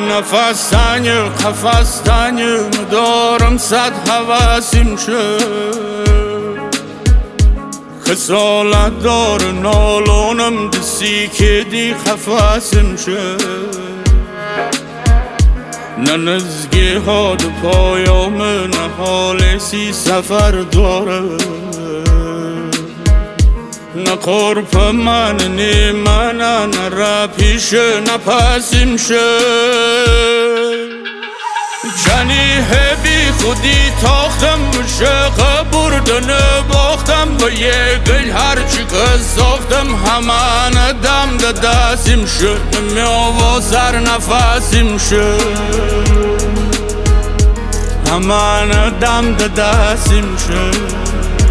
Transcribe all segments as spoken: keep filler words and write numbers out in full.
نفس تنگ قفس تنگ دارم صد حواسیم شد خسالت دار نالانم دستی که دی خفاسیم شد نه نزگی ها دو پایام نه حال سی سفر داره نه قرب من نی من نه را پیش نه پسیم شد جانی هبی خودی تاختم شقه بردن باختم و یه گل هرچی که ساختم همان دم ده دستیم شد نمیاوا سر نفسیم شد همان دم ده دستیم شد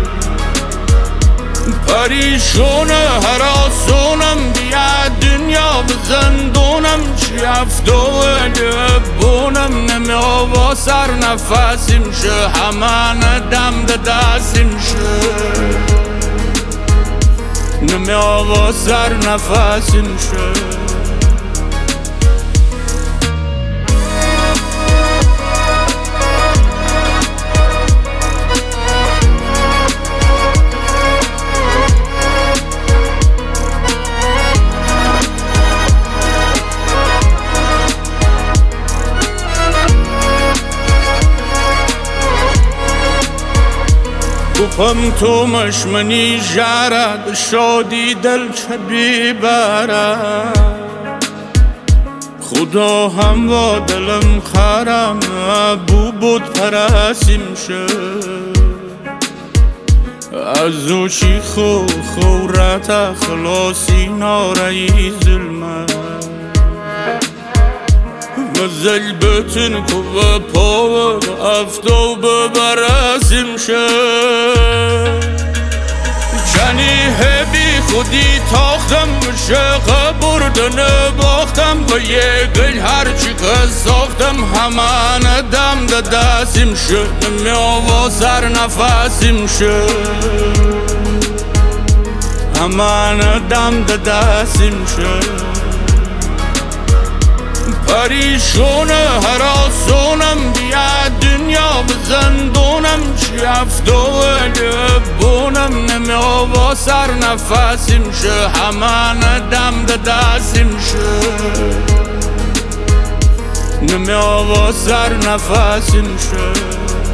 پریشونه هراسونم بیا دنیا بزندونم چی افتو لبونم نمیاوا سر نفسیم شه همان دم ده دستیم شه نمیاوا سر نفسیم شه گفتم تو مشمنی جارد شادی دل چه بیبرد خدا هم و دلم خرم بو بود پرسیم شد از او چی خو خورت خلاصی نارایی ظلمت مزل بتن که پا افتو ببرسیم شد جانی هبی خودی تاختم شقه بردن باختم و یه گل هرچی که ساختم همان دم ده دستیم شد نمیاوا سر نفسیم شد همان دم ده دستیم شد پریشونه هراسونم بیا دنیا بزندونم چی افتو لبونم نمیاوا سر نفسیم شه همان دم ده دستیم شه نمیاوا سر نفسیم شه